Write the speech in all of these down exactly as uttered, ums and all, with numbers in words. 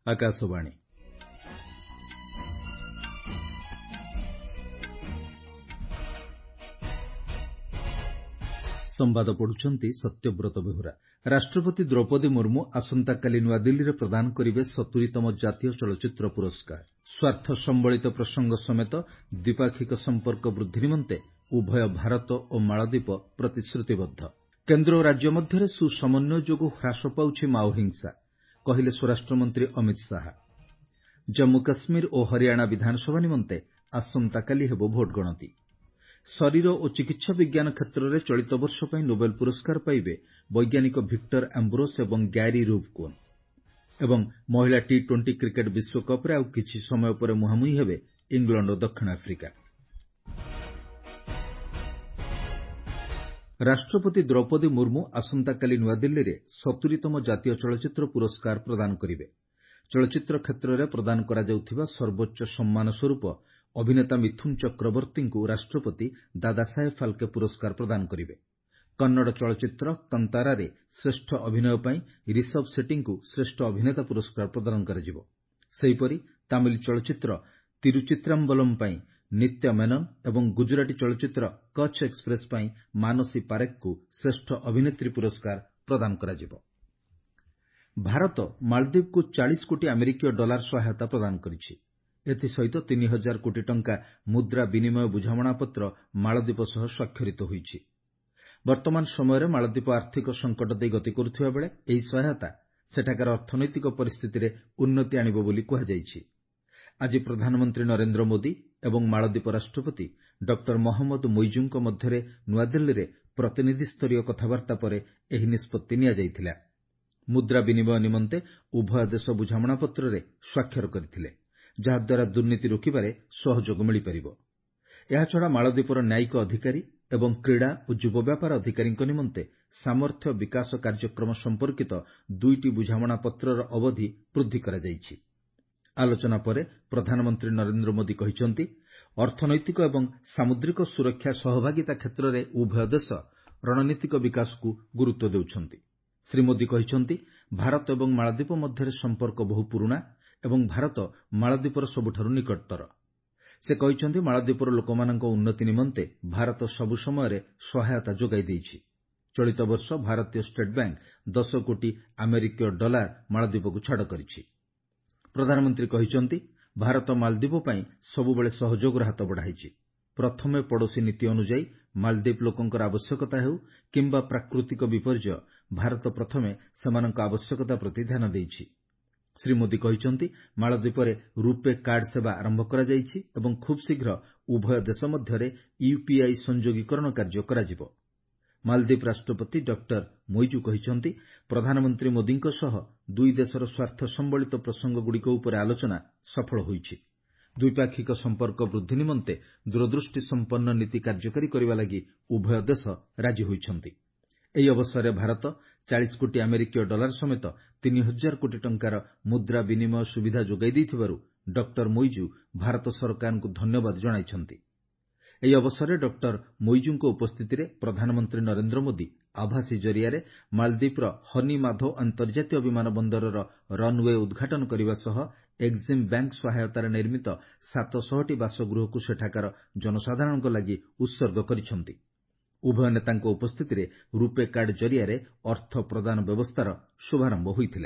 ଆକାଶବାଣୀ। ସମ୍ବାଦ ପଢୁଛନ୍ତି ସତ୍ୟବ୍ରତ ବେହୁରା। ରାଷ୍ଟ୍ରପତି ଦ୍ରୌପଦୀ ମୁର୍ମୁ ଆସନ୍ତାକାଲି ନୂଆଦିଲ୍ଲୀରେ ପ୍ରଦାନ କରିବେ ସତୁରୀତମ ଜାତୀୟ ଚଳଚ୍ଚିତ୍ର ପୁରସ୍କାର। ସ୍ୱାର୍ଥ ସମ୍ବଳିତ ପ୍ରସଙ୍ଗ ସମେତ ଦ୍ୱିପାକ୍ଷିକ ସମ୍ପର୍କ ବୃଦ୍ଧି ନିମନ୍ତେ ଉଭୟ ଭାରତ ଓ ମାଳଦ୍ୱୀପ ପ୍ରତିଶ୍ରୁତିବଦ୍ଧ। କେନ୍ଦ୍ର ଓ ରାଜ୍ୟ ମଧ୍ୟରେ ସୁସମନ୍ୱୟ ଯୋଗୁଁ ହ୍ରାସ ପାଉଛି ମାଓ ହିଂସା, କହିଲେ ସ୍ୱରାଷ୍ଟ୍ରମନ୍ତ୍ରୀ ଅମିତ ଶାହା। ଜମ୍ମୁ କାଶ୍ମୀର ଓ ହରିୟାଣା ବିଧାନସଭା ନିମନ୍ତେ ଆସନ୍ତାକାଲି ହେବ ଭୋଟ ଗଣତି। ଶରୀର ଓ ଚିକିତ୍ସା ବିଜ୍ଞାନ କ୍ଷେତ୍ରରେ ଚଳିତ ବର୍ଷ ପାଇଁ ନୋବେଲ ପୁରସ୍କାର ପାଇବେ ବୈଜ୍ଞାନିକ ଭିକ୍ଟର ଆମ୍ବ୍ରୋସ୍ ଏବଂ ଗ୍ୟାରି ରୁଭ୍କୁନ୍। ଏବଂ ମହିଳା ଟି ଟ୍ୱେଣ୍ଟି କ୍ରିକେଟ୍ ବିଶ୍ୱକପ୍ରେ ଆଉ କିଛି ସମୟ ପରେ ମୁହାଁମୁହିଁ ହେବେ ଇଂଲଣ୍ଡ ଓ ଦକ୍ଷିଣ ଆଫ୍ରିକା। ରାଷ୍ଟ୍ରପତି ଦ୍ରୌପଦୀ ମୁର୍ମୁ ଆସନ୍ତାକାଲି ନୂଆଦିଲ୍ଲୀରେ ସତୁରୀତମ ଜାତୀୟ ଚଳଚ୍ଚିତ୍ର ପୁରସ୍କାର ପ୍ରଦାନ କରିବେ। ଚଳଚ୍ଚିତ୍ର କ୍ଷେତ୍ରରେ ପ୍ରଦାନ କରାଯାଉଥିବା ସର୍ବୋଚ୍ଚ ସମ୍ମାନ ସ୍ୱରୂପ ଅଭିନେତା ମିଥୁନ୍ ଚକ୍ରବର୍ତ୍ତୀଙ୍କୁ ରାଷ୍ଟ୍ରପତି ଦାଦାସାହେବ ଫାଲ୍କେ ପୁରସ୍କାର ପ୍ରଦାନ କରିବେ। କନ୍ନଡ଼ ଚଳଚ୍ଚିତ୍ର କନ୍ତାରାରେ ଶ୍ରେଷ୍ଠ ଅଭିନୟ ପାଇଁ ରିଷଭ୍ ସେଟ୍ଟୀଙ୍କୁ ଶ୍ରେଷ୍ଠ ଅଭିନେତା ପୁରସ୍କାର ପ୍ରଦାନ କରାଯିବ। ସେହିପରି ତାମିଲ ଚଳଚ୍ଚିତ୍ର ତିରୁଚିତ୍ରାମ୍ବଲମ୍ ପାଇଁ ନିତ୍ୟା ମେନନ୍ ଏବଂ ଗୁଜରାଟୀ ଚଳଚ୍ଚିତ୍ର କଚ୍ଛ ଏକ୍ସପ୍ରେସ୍ ପାଇଁ ମାନସୀ ପାରେଖଙ୍କୁ ଶ୍ରେଷ୍ଠ ଅଭିନେତ୍ରୀ ପୁରସ୍କାର ପ୍ରଦାନ କରାଯିବ। ଭାରତ ମାଳଦ୍ୱୀପକୁ ଚାଳିଶ କୋଟି ଆମେରିକୀୟ ଡଲାର ସହାୟତା ପ୍ରଦାନ କରିଛି। ଏଥିସହିତ ତିନି ହଜାର କୋଟି ଟଙ୍କା ମୁଦ୍ରା ବିନିମୟ ବୁଝାମଣାପତ୍ର ମାଳଦ୍ୱୀପ ସହ ସ୍ୱାକ୍ଷରିତ ହୋଇଛି। ବର୍ତ୍ତମାନ ସମୟରେ ମାଳଦ୍ୱୀପ ଆର୍ଥିକ ସଙ୍କଟ ଦେଇ ଗତି କରୁଥିବା ବେଳେ ଏହି ସହାୟତା ସେଠାକାର ଅର୍ଥନୈତିକ ପରିସ୍ଥିତିରେ ଉନ୍ନତି ଆଣିବ ବୋଲି କୁହାଯାଇଛି। ଆଜି ପ୍ରଧାନମନ୍ତ୍ରୀ ନରେନ୍ଦ୍ର ମୋଦି ଏବଂ ମାଳଦ୍ୱୀପ ରାଷ୍ଟ୍ରପତି ଡକ୍ଟର ମହମ୍ମଦ ମୋଇଜୁଙ୍କ ମଧ୍ୟରେ ନୂଆଦିଲ୍ଲୀରେ ପ୍ରତିନିଧିସ୍ତରୀୟ କଥାବାର୍ତ୍ତା ପରେ ଏହି ନିଷ୍ପତ୍ତି ନିଆଯାଇଥିଲା। ମୁଦ୍ରା ବିନିମୟ ନିମନ୍ତେ ଉଭୟ ଦେଶ ବୁଝାମଣାପତ୍ରରେ ସ୍ୱାକ୍ଷର କରିଥିଲେ, ଯାହାଦ୍ୱାରା ଦୁର୍ନୀତି ରୋକିବାରେ ସହଯୋଗ ମିଳିପାରିବ। ଏହାଛଡ଼ା ମାଳଦ୍ୱୀପର ନ୍ୟାୟିକ ଅଧିକାରୀ ଏବଂ କ୍ରୀଡ଼ା ଓ ଯୁବ ବ୍ୟାପାର ଅଧିକାରୀଙ୍କ ନିମନ୍ତେ ସାମର୍ଥ୍ୟ ବିକାଶ କାର୍ଯ୍ୟକ୍ରମ ସମ୍ପର୍କିତ ଦୁଇଟି ବୁଝାମଣାପତ୍ରର ଅବଧି ବୃଦ୍ଧି କରାଯାଇଛି। ଆଲୋଚନା ପରେ ପ୍ରଧାନମନ୍ତ୍ରୀ ନରେନ୍ଦ୍ର ମୋଦି କହିଛନ୍ତି, ଅର୍ଥନୈତିକ ଏବଂ ସାମୁଦ୍ରିକ ସୁରକ୍ଷା ସହଭାଗିତା କ୍ଷେତ୍ରରେ ଉଭୟ ଦେଶ ରଣନୀତିକ ବିକାଶକୁ ଗୁରୁତ୍ୱ ଦେଉଛନ୍ତି। ଶ୍ରୀ ମୋଦି କହିଛନ୍ତି, ଭାରତ ଏବଂ ମାଳଦ୍ୱୀପ ମଧ୍ୟରେ ସମ୍ପର୍କ ବହୁ ପୁରୁଣା ଏବଂ ଭାରତ ମାଳଦ୍ୱୀପର ସବୁଠାରୁ ନିକଟତର। ସେ କହିଛନ୍ତି, ମାଳଦ୍ୱୀପର ଲୋକମାନଙ୍କ ଉନ୍ନତି ନିମନ୍ତେ ଭାରତ ସବୁ ସମୟରେ ସହାୟତା ଯୋଗାଇ ଦେଇଛି। ଚଳିତ ବର୍ଷ ଭାରତୀୟ ଷ୍ଟେଟ୍ ବ୍ୟାଙ୍କ ଦଶ କୋଟି ଆମେରିକୀୟ ଡଲାର ମାଳଦ୍ୱୀପକୁ ଛାଡ଼ କରିଛି। ପ୍ରଧାନମନ୍ତ୍ରୀ କହିଛନ୍ତି, ଭାରତ ମାଳଦ୍ୱୀପ ପାଇଁ ସବୁବେଳେ ସହଯୋଗର ହାତ ବଢ଼ାଇଛି। ପ୍ରଥମେ ପଡ଼ୋଶୀ ନୀତି ଅନୁଯାୟୀ ମାଳଦ୍ୱୀପ ଲୋକଙ୍କର ଆବଶ୍ୟକତା ହେଉ କିମ୍ବା ପ୍ରାକୃତିକ ବିପର୍ଯ୍ୟୟ, ଭାରତ ପ୍ରଥମେ ସେମାନଙ୍କ ଆବଶ୍ୟକତା ପ୍ରତି ଧ୍ୟାନ ଦେଇଛି। ଶ୍ରୀ ମୋଦି କହିଛନ୍ତି, ମାଳଦ୍ୱୀପରେ ରୂପେ କାର୍ଡ ସେବା ଆରମ୍ଭ କରାଯାଇଛି ଏବଂ ଖୁବ୍ ଶୀଘ୍ର ଉଭୟ ଦେଶ ମଧ୍ୟରେ ୟୁପିଆଇ ସଂଯୋଗୀକରଣ କାର୍ଯ୍ୟ କରାଯିବ। ମାଳଦ୍ୱୀପ ରାଷ୍ଟ୍ରପତି ଡକ୍ଟର ମୋଇଜୁ କହିଛନ୍ତି, ପ୍ରଧାନମନ୍ତ୍ରୀ ମୋଦିଙ୍କ ସହ ଦୁଇ ଦେଶର ସ୍ୱାର୍ଥ ସମ୍ବଳିତ ପ୍ରସଙ୍ଗଗୁଡ଼ିକ ଉପରେ ଆଲୋଚନା ସଫଳ ହୋଇଛି। ଦ୍ୱିପାକ୍ଷିକ ସମ୍ପର୍କ ବୃଦ୍ଧି ନିମନ୍ତେ ଦୂରଦୃଷ୍ଟି ସମ୍ପନ୍ନ ନୀତି କାର୍ଯ୍ୟକାରୀ କରିବା ଲାଗି ଉଭୟ ଦେଶ ରାଜି ହୋଇଛନ୍ତି। ଏହି ଅବସରରେ ଭାରତ ଚାଳିଶ କୋଟି ଆମେରିକୀୟ ଡଲାର ସମେତ ତିନି ହଜାର କୋଟି ଟଙ୍କାର ମୁଦ୍ରା ବିନିମୟ ସୁବିଧା ଯୋଗାଇ ଦେଇଥିବାରୁ ଡକ୍ଟର ମୋଇଜୁ ଭାରତ ସରକାରଙ୍କୁ ଧନ୍ୟବାଦ ଜଣାଇଛନ୍ତି। ଏହି ଅବସରରେ ଡକ୍ଟର ମୋଇଜୁଙ୍କ ଉପସ୍ଥିତିରେ ପ୍ରଧାନମନ୍ତ୍ରୀ ନରେନ୍ଦ୍ର ମୋଦି ଆଭାସୀ ଜରିଆରେ ମାଳଦ୍ୱୀପର ହନି ମାଧୋ ଅନ୍ତର୍ଜାତୀୟ ବିମାନ ବନ୍ଦରର ରନ୍ୱେ ଉଦ୍ଘାଟନ କରିବା ସହ ଏକ୍ସିମ୍ ବ୍ୟାଙ୍କ ସହାୟତାରେ ନିର୍ମିତ ସାତଶହଟି ବାସଗୃହକୁ ସେଠାକାର ଜନସାଧାରଣଙ୍କ ଲାଗି ଉତ୍ସର୍ଗ କରିଛନ୍ତି। ଉଭୟ ନେତାଙ୍କ ଉପସ୍ଥିତିରେ ରୂପେ କାର୍ଡ ଜରିଆରେ ଅର୍ଥ ପ୍ରଦାନ ବ୍ୟବସ୍ଥାର ଶୁଭାରମ୍ଭ ହୋଇଥିଲା।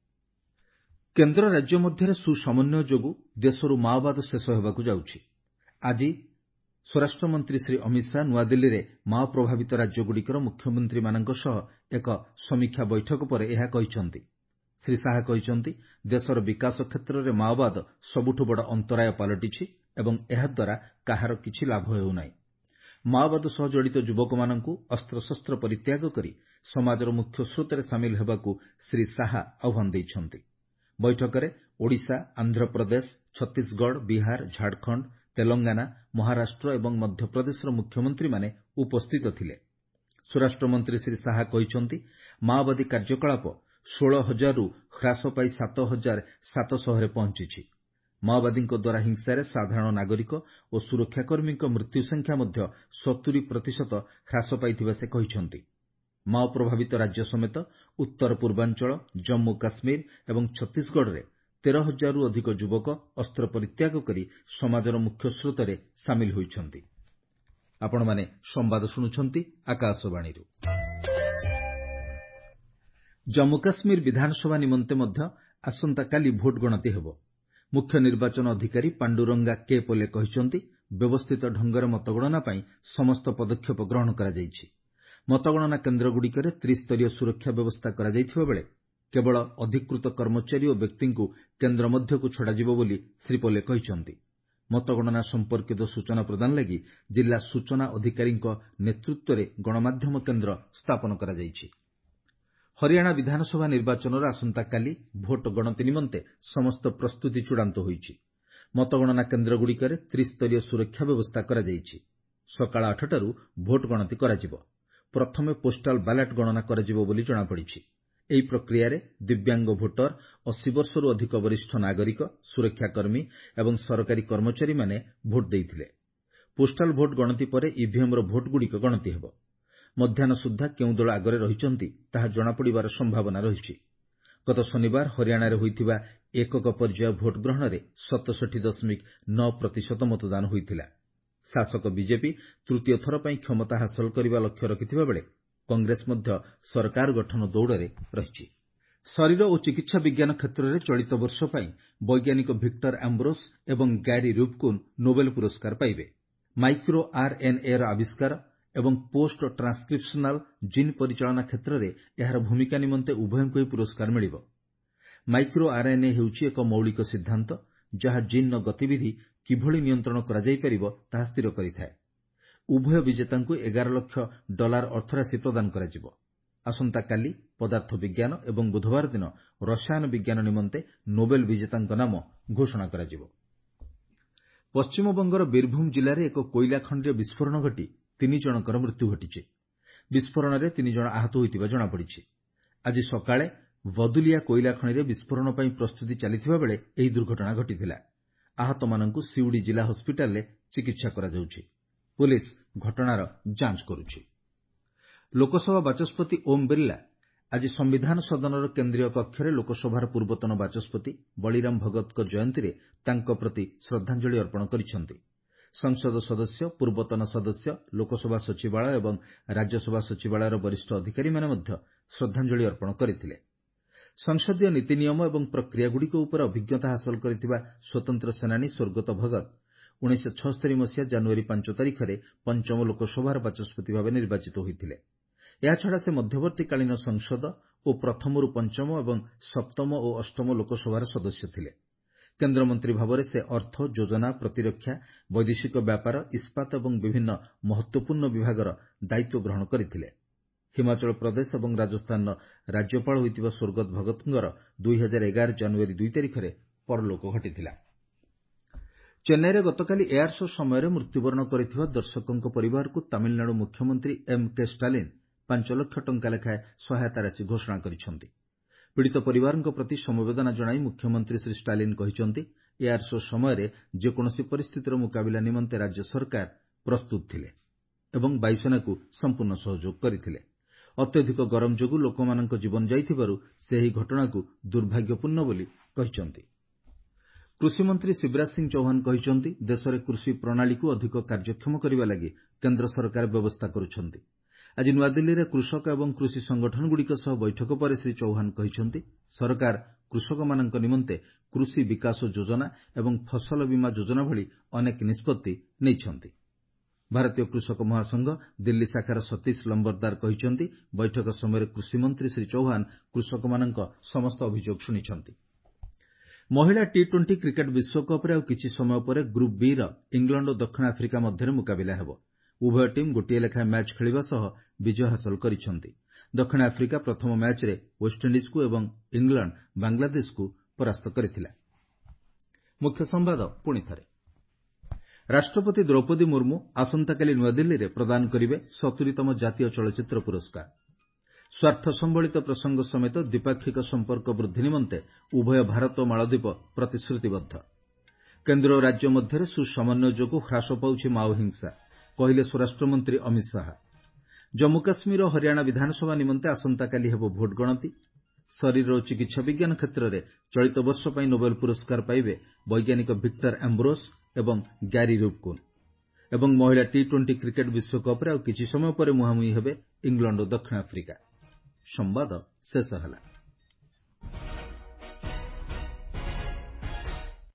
କେନ୍ଦ୍ର ରାଜ୍ୟ ମଧ୍ୟରେ ସୁସମନ୍ୱୟ ଯୋଗୁଁ ଦେଶରୁ ମାଓବାଦ ଶେଷ ହେବାକୁ ଯାଉଛି। ଆଜି ସ୍ୱରାଷ୍ଟ୍ରମନ୍ତ୍ରୀ ଶ୍ରୀ ଅମିତ ଶାହା ନୂଆଦିଲ୍ଲୀରେ ମାଓ ପ୍ରଭାବିତ ରାଜ୍ୟଗୁଡ଼ିକର ମୁଖ୍ୟମନ୍ତ୍ରୀମାନଙ୍କ ସହ ଏକ ସମୀକ୍ଷା ବୈଠକ ପରେ ଏହା କହିଛନ୍ତି। ଶ୍ରୀ ଶାହା କହିଛନ୍ତି, ଦେଶର ବିକାଶ କ୍ଷେତ୍ରରେ ମାଓବାଦ ସବୁଠୁ ବଡ଼ ଅନ୍ତରାୟ ପାଲଟିଛି ଏବଂ ଏହାଦ୍ୱାରା କାହାର କିଛି ଲାଭ ହେଉନାହିଁ। ମାଓବାଦ ସହ ଜଡ଼ିତ ଯୁବକମାନଙ୍କୁ ଅସ୍ତ୍ରଶସ୍ତ୍ର ପରିତ୍ୟାଗ କରି ସମାଜର ମୁଖ୍ୟ ସ୍ରୋତରେ ସାମିଲ ହେବାକୁ ଶ୍ରୀ ଶାହା ଆହ୍ୱାନ ଦେଇଛନ୍ତି। ବୈଠକରେ ଓଡ଼ିଶା, ଆନ୍ଧ୍ରପ୍ରଦେଶ, ଛତିଶଗଡ଼, ବିହାର, ଝାଡ଼ଖଣ୍ଡ, ତେଲଙ୍ଗାନା, ମହାରାଷ୍ଟ୍ର ଏବଂ ମଧ୍ୟପ୍ରଦେଶର ମୁଖ୍ୟମନ୍ତ୍ରୀମାନେ ଉପସ୍ଥିତ ଥିଲେ। ସ୍ୱରାଷ୍ଟ୍ରମନ୍ତ୍ରୀ ଶ୍ରୀ ଶାହା କହିଛନ୍ତି, ମାଓବାଦୀ କାର୍ଯ୍ୟକଳାପ ଷୋହଳ ହଜାରରୁ ହ୍ରାସ ପାଇ ସାତ ହଜାର ସାତଶହରେ ପହଞ୍ଚିଛି। ମାଓବାଦୀଙ୍କ ଦ୍ୱାରା ହିଂସାରେ ସାଧାରଣ ନାଗରିକ ଓ ସୁରକ୍ଷାକର୍ମୀଙ୍କ ମୃତ୍ୟୁ ସଂଖ୍ୟା ମଧ୍ୟ ସତୁରୀ ପ୍ରତିଶତ ହ୍ରାସ ପାଇଥିବା ସେ କହିଛନ୍ତି। ମାଓ ପ୍ରଭାବିତ ରାଜ୍ୟ ସମେତ ଉତ୍ତର ପୂର୍ବାଞ୍ଚଳ, ଜମ୍ମୁ କାଶ୍ମୀର ଏବଂ ଛତିଶଗଡ଼ରେ ତେର ହଜାରରୁ ଅଧିକ ଯୁବକ ଅସ୍ତ୍ର ପରିତ୍ୟାଗ କରି ସମାଜର ମୁଖ୍ୟ ସ୍ରୋତରେ ସାମିଲ ହୋଇଛନ୍ତି। ଆପଣମାନେ ସମ୍ବାଦ ଶୁଣୁଛନ୍ତି ଆକାଶବାଣୀରୁ। ଜମ୍ମୁ କାଶ୍ମୀର ବିଧାନସଭା ନିମନ୍ତେ ମଧ୍ୟ ଆସନ୍ତାକାଲି ଭୋଟ୍ ଗଣତି ହେବ। ମୁଖ୍ୟ ନିର୍ବାଚନ ଅଧିକାରୀ ପାଣ୍ଡୁରଙ୍ଗା କେ ପୋଲେ କହିଛନ୍ତି, ବ୍ୟବସ୍ଥିତ ଢଙ୍ଗରେ ମତଗଣନା ପାଇଁ ସମସ୍ତ ପଦକ୍ଷେପ ଗ୍ରହଣ କରାଯାଇଛି। ମତଗଣନା କେନ୍ଦ୍ରଗୁଡ଼ିକରେ ତ୍ରିସ୍ତରୀୟ ସୁରକ୍ଷା ବ୍ୟବସ୍ଥା କରାଯାଇଥିବା ବେଳେ କେବଳ ଅଧିକୃତ କର୍ମଚାରୀ ଓ ବ୍ୟକ୍ତିଙ୍କୁ କେନ୍ଦ୍ର ମଧ୍ୟକୁ ଛଡ଼ାଯିବ ବୋଲି ଶ୍ରୀ ପୋଲେ କହିଛନ୍ତି। ମତଗଣନା ସମ୍ପର୍କିତ ସୂଚନା ପ୍ରଦାନ ଲାଗି ଜିଲ୍ଲା ସୂଚନା ଅଧିକାରୀଙ୍କ ନେତୃତ୍ୱରେ ଗଣମାଧ୍ୟମ କେନ୍ଦ୍ର ସ୍ଥାପନ କରାଯାଇଛି। ହରିୟାଣା ବିଧାନସଭା ନିର୍ବାଚନର ଆସନ୍ତାକାଲି ଭୋଟ୍ ଗଣତି ନିମନ୍ତେ ସମସ୍ତ ପ୍ରସ୍ତୁତି ଚୂଡ଼ାନ୍ତ ହୋଇଛି। ମତଗଣନା କେନ୍ଦ୍ରଗୁଡ଼ିକରେ ତ୍ରିସ୍ତରୀୟ ସୁରକ୍ଷା ବ୍ୟବସ୍ଥା କରାଯାଇଛି। ସକାଳ ଆଠଟାରୁ ଭୋଟ୍ ଗଣତି କରାଯିବ। ପ୍ରଥମେ ପୋଷ୍ଟାଲ ବାଲାଟ ଗଣନା କରାଯିବ ବୋଲି ଜଣାପଡ଼ିଛି। ଏହି ପ୍ରକ୍ରିୟାରେ ଦିବ୍ୟାଙ୍ଗ ଭୋଟର, ଅଶୀ ବର୍ଷରୁ ଅଧିକ ବରିଷ୍ଠ ନାଗରିକ, ସୁରକ୍ଷାକର୍ମୀ ଏବଂ ସରକାରୀ କର୍ମଚାରୀମାନେ ଭୋଟ୍ ଦେଇଥିଲେ। ପୋଷ୍ଟାଲ ଭୋଟ୍ ଗଣତି ପରେ ଇଭିଏମ୍ର ଭୋଟ୍ଗୁଡ଼ିକ ଗଣତି ହେବ। ମଧ୍ୟାହ୍ନ ସୁଦ୍ଧା କେଉଁ ଦଳ ଆଗରେ ରହିଛନ୍ତି ତାହା ଜଣାପଡ଼ିବାର ସମ୍ଭାବନା ରହିଛି। ଗତ ଶନିବାର ହରିୟାଣାରେ ହୋଇଥିବା ଏକକ ପର୍ଯ୍ୟାୟ ଭୋଟ୍ ଗ୍ରହଣରେ ସତଷଠି ଦଶମିକ ନଅ ପ୍ରତିଶତ ମତଦାନ ହୋଇଥିଲା। ଶାସକ ବିଜେପି ତୃତୀୟ ଥର ପାଇଁ କ୍ଷମତା ହାସଲ କରିବା ଲକ୍ଷ୍ୟ ରଖିଥିବା ବେଳେ କଂଗ୍ରେସ ମଧ୍ୟ ସରକାର ଗଠନ ଦୌଡ଼ରେ ରହିଛି। ଶରୀର ଓ ଚିକିତ୍ସା ବିଜ୍ଞାନ କ୍ଷେତ୍ରରେ ଚଳିତ ବର୍ଷ ପାଇଁ ବୈଜ୍ଞାନିକ ଭିକ୍ଟର ଆମ୍ବ୍ରୋସ୍ ଏବଂ ଗ୍ୟାରି ରୁବ୍କୁନ୍ ନୋବେଲ ପୁରସ୍କାର ପାଇବେ। ମାଇକ୍ରୋ ଆର୍ଏନ୍ଏର ଆବିଷ୍କାର ଏବଂ ପୋଷ୍ଟ ଟ୍ରାନ୍ସକ୍ରିପ୍ସନାଲ ଜିନ୍ ପରିଚାଳନା କ୍ଷେତ୍ରରେ ଏହାର ଭୂମିକା ନିମନ୍ତେ ଉଭୟଙ୍କୁ ଏହି ପୁରସ୍କାର ମିଳିବ। ମାଇକ୍ରୋ ଆର୍ଏନ୍ଏ ହେଉଛି ଏକ ମୌଳିକ ସିଦ୍ଧାନ୍ତ ଯାହା ଜିନ୍ର ଗତିବିଧି କିଭଳି ନିୟନ୍ତ୍ରଣ କରାଯାଇପାରିବ ତାହା ସ୍ଥିର କରିଥାଏ। ଉଭୟ ବିଜେତାଙ୍କୁ ଏଗାର ଲକ୍ଷ ଡଲାର ଅର୍ଥରାଶି ପ୍ରଦାନ କରାଯିବ। ଆସନ୍ତାକାଲି ପଦାର୍ଥ ବିଜ୍ଞାନ ଏବଂ ବୁଧବାର ଦିନ ରସାୟନ ବିଜ୍ଞାନ ନିମନ୍ତେ ନୋବେଲ ବିଜେତାଙ୍କ ନାମ ଘୋଷଣା କରାଯିବ। ପଶ୍ଚିମବଙ୍ଗର ବୀରଭୂମ ଜିଲ୍ଲାରେ ଏକ କୋଇଲା ଖଣିରେ ବିସ୍ଫୋରଣ ଘଟି ତିନି ଜଣଙ୍କର ମୃତ୍ୟୁ ଘଟିଛି। ବିସ୍ଫୋରଣରେ ତିନି ଜଣ ଆହତ ହୋଇଥିବା ଜଣାପଡ଼ିଛି। ଆଜି ସକାଳେ ବଦୁଲିଆ କୋଇଲା ଖଣିରେ ବିସ୍ଫୋରଣ ପାଇଁ ପ୍ରସ୍ତୁତି ଚାଲିଥିବା ବେଳେ ଏହି ଦୁର୍ଘଟଣା ଘଟିଥିଲା। ଆହତମାନଙ୍କୁ ସିଉଡ଼ି ଜିଲ୍ଲା ହସ୍ପିଟାଲରେ ଚିକିତ୍ସା କରାଯାଉଛି। ପୁଲିସ ଘଟଣାର ଯାଞ୍ଚ କରୁଛି। ଲୋକସଭା ବାଚସ୍ପତି ଓମ୍ ବିର୍ଲା ଆଜି ସମ୍ବିଧାନ ସଦନର କେନ୍ଦ୍ରୀୟ କକ୍ଷରେ ଲୋକସଭାର ପୂର୍ବତନ ବାଚସ୍ପତି ବଳିରାମ ଭଗତଙ୍କ ଜୟନ୍ତୀରେ ତାଙ୍କ ପ୍ରତି ଶ୍ରଦ୍ଧାଞ୍ଜଳି ଅର୍ପଣ କରିଛନ୍ତି। ସଂସଦ ସଦସ୍ୟ, ପୂର୍ବତନ ସଦସ୍ୟ, ଲୋକସଭା ସଚିବାଳୟ ଏବଂ ରାଜ୍ୟସଭା ସଚିବାଳୟର ବରିଷ୍ଠ ଅଧିକାରୀମାନେ ମଧ୍ୟ ଶ୍ରଦ୍ଧାଞ୍ଜଳି ଅର୍ପଣ କରିଥିଲେ। ସଂସଦୀୟ ନୀତି ନିୟମ ଏବଂ ପ୍ରକ୍ରିୟାଗୁଡ଼ିକ ଉପରେ ଅଭିଜ୍ଞତା ହାସଲ କରିଥିବା ସ୍ୱତନ୍ତ୍ର ସେନାନୀ ସ୍ୱର୍ଗତ ଭଗତ ଉଣେଇଶହ ଛଅସ୍ତରୀ ମସିହା ଜାନୁଆରୀ ପାଞ୍ଚ ତାରିଖରେ ପଞ୍ଚମ ଲୋକସଭାର ବାଚସ୍ପତି ଭାବେ ନିର୍ବାଚିତ ହୋଇଥିଲେ। ଏହାଛଡ଼ା ସେ ମଧ୍ୟବର୍ତ୍ତୀକାଳୀନ ସଂସଦ ଓ ପ୍ରଥମରୁ ପଞ୍ଚମ ଏବଂ ସପ୍ତମ ଓ ଅଷ୍ଟମ ଲୋକସଭାର ସଦସ୍ୟ ଥିଲେ। କେନ୍ଦ୍ରମନ୍ତ୍ରୀ ଭାବରେ ସେ ଅର୍ଥ, ଯୋଜନା, ପ୍ରତିରକ୍ଷା, ବୈଦେଶିକ ବ୍ୟାପାର, ଇସ୍ପାତ ଏବଂ ବିଭିନ୍ନ ମହତ୍ୱପୂର୍ଣ୍ଣ ବିଭାଗର ଦାୟିତ୍ୱ ଗ୍ରହଣ କରିଥିଲେ। ହିମାଚଳ ପ୍ରଦେଶ ଏବଂ ରାଜସ୍ଥାନର ରାଜ୍ୟପାଳ ହୋଇଥିବା ସ୍ୱର୍ଗତ ଭଗତଙ୍କର ଦୁଇ ହଜାର ଏଗାର ଜାନୁଆରୀ ଦୁଇ ତାରିଖରେ ପରଲୋକ ଘଟିଥିଲା। ଚେନ୍ନାଇରେ ଗତକାଲି ଏୟାର ଶୋ ସମୟରେ ମୃତ୍ୟୁବରଣ କରିଥିବା ଦର୍ଶକଙ୍କ ପରିବାରକୁ ତାମିଲନାଡୁ ମୁଖ୍ୟମନ୍ତ୍ରୀ ଏମ୍ କେ ଷ୍ଟାଲିନ୍ ପାଞ୍ଚ ଲକ୍ଷ ଟଙ୍କା ଲେଖାଏଁ ସହାୟତା ରାଶି ଘୋଷଣା କରିଛନ୍ତି। ପୀଡ଼ିତ ପରିବାରଙ୍କ ପ୍ରତି ସମବେଦନା ଜଣାଇ ମୁଖ୍ୟମନ୍ତ୍ରୀ ଶ୍ରୀ ଷ୍ଟାଲିନ୍ କହିଛନ୍ତି, ଏୟାର ଶୋ ସମୟରେ ଯେକୌଣସି ପରିସ୍ଥିତିର ମୁକାବିଲା ନିମନ୍ତେ ରାଜ୍ୟ ସରକାର ପ୍ରସ୍ତୁତ ଥିଲେ ଏବଂ ବାୟୁସେନାକୁ ସମ୍ପୂର୍ଣ୍ଣ ସହଯୋଗ କରିଥିଲେ। ଅତ୍ୟଧିକ ଗରମ ଯୋଗୁଁ ଲୋକମାନଙ୍କ ଜୀବନ ଯାଇଥିବାରୁ ସେ ଏହି ଘଟଣାକୁ ଦୁର୍ଭାଗ୍ୟପୂର୍ଣ୍ଣ ବୋଲି କହିଛନ୍ତି। କୃଷିମନ୍ତ୍ରୀ ଶିବରାଜ ସିଂ ଚୌହାନ କହିଛନ୍ତି, ଦେଶରେ କୃଷି ପ୍ରଣାଳୀକୁ ଅଧିକ କାର୍ଯ୍ୟକ୍ଷମ କରିବା ଲାଗି କେନ୍ଦ୍ର ସରକାର ବ୍ୟବସ୍ଥା କରୁଛନ୍ତି। ଆଜି ନୂଆଦିଲ୍ଲୀରେ କୃଷକ ଏବଂ କୃଷି ସଂଗଠନଗୁଡ଼ିକ ସହ ବୈଠକ ପରେ ଶ୍ରୀ ଚୌହାନ କହିଛନ୍ତି, ସରକାର କୃଷକମାନଙ୍କ ନିମନ୍ତେ କୃଷି ବିକାଶ ଯୋଜନା ଏବଂ ଫସଲ ବୀମା ଯୋଜନା ଭଳି ଅନେକ ନିଷ୍ପତ୍ତି ନେଇଛନ୍ତି। ଭାରତୀୟ କୃଷକ ମହାସଂଘ ଦିଲ୍ଲୀ ଶାଖାର ସତୀଶ ଲମ୍ବରଦାର କହିଛନ୍ତି, ବୈଠକ ସମୟରେ କୃଷିମନ୍ତ୍ରୀ ଶ୍ରୀ ଚୌହାନ କୃଷକମାନଙ୍କ ସମସ୍ତ ଅଭିଯୋଗ ଶୁଣିଛନ୍ତି। ମହିଳା ଟି ଟ୍ୱେଣ୍ଟି କ୍ରିକେଟ୍ ବିଶ୍ୱକପ୍ରେ ଆଉ କିଛି ସମୟ ପରେ ଗ୍ରୁପ୍ ବି'ର ଇଂଲଣ୍ଡ ଓ ଦକ୍ଷିଣ ଆଫ୍ରିକା ମଧ୍ୟରେ ମୁକାବିଲା ହେବ। ଉଭୟ ଟିମ୍ ଗୋଟିଏ ଲେଖାଏଁ ମ୍ୟାଚ୍ ଖେଳିବା ସହ ବିଜୟ ହାସଲ କରିଛନ୍ତି। ଦକ୍ଷିଣ ଆଫ୍ରିକା ପ୍ରଥମ ମ୍ୟାଚ୍ରେ ୱେଷ୍ଟଇଣ୍ଡିଜ୍କୁ ଏବଂ ଇଂଲଣ୍ଡ ବାଂଲାଦେଶକୁ ପରାସ୍ତ କରିଥିଲା। ମୁଖ୍ୟ ସମ୍ବାଦ ପୁଣିଥରେ। ରାଷ୍ଟ୍ରପତି ଦ୍ରୌପଦୀ ମୁର୍ମୁ ଆସନ୍ତାକାଲି ନୂଆଦିଲ୍ଲୀରେ ପ୍ରଦାନ କରିବେ ସତୁରୀତମ ଜାତୀୟ ଚଳଚ୍ଚିତ୍ର ପୁରସ୍କାର। ସ୍ୱାର୍ଥ ସମ୍ବଳିତ ପ୍ରସଙ୍ଗ ସମେତ ଦ୍ୱିପାକ୍ଷିକ ସମ୍ପର୍କ ବୃଦ୍ଧି ନିମନ୍ତେ ଉଭୟ ଭାରତ ଓ ମାଳଦ୍ୱୀପ ପ୍ରତିଶ୍ରୁତିବଦ୍ଧ। କେନ୍ଦ୍ର ଓ ରାଜ୍ୟ ମଧ୍ୟରେ ସୁସମନ୍ୱୟ ଯୋଗୁଁ ହ୍ରାସ ପାଉଛି ମାଓ ହିଂସା, କହିଲେ ସ୍ୱରାଷ୍ଟ୍ରମନ୍ତ୍ରୀ ଅମିତ ଶାହା। ଜମ୍ମୁ କାଶ୍ମୀର ଓ ହରିୟାଣା ବିଧାନସଭା ନିମନ୍ତେ ଆସନ୍ତାକାଲି ହେବ ଭୋଟ୍ ଗଣତି। ଶରୀର ଓ ଚିକିତ୍ସା ବିଜ୍ଞାନ କ୍ଷେତ୍ରରେ ଚଳିତ ବର୍ଷ ପାଇଁ ନୋବେଲ ପୁରସ୍କାର ପାଇବେ ବୈଜ୍ଞାନିକ ଭିକ୍ଟର ଆମ୍ବ୍ରୋସ୍ ଏବଂ ଗ୍ୟାରି ରୁବକୁନ୍। ଏବଂ ମହିଳା ଟି ଟ୍ୱେଣ୍ଟି କ୍ରିକେଟ୍ ବିଶ୍ୱକପ୍ରେ ଆଉ କିଛି ସମୟ ପରେ ମୁହାଁମୁହିଁ ହେବେ ଇଂଲଣ୍ଡ ଓ ଦକ୍ଷିଣ ଆଫ୍ରିକା। ସମ୍ବାଦ ଶେଷ ହେଲା।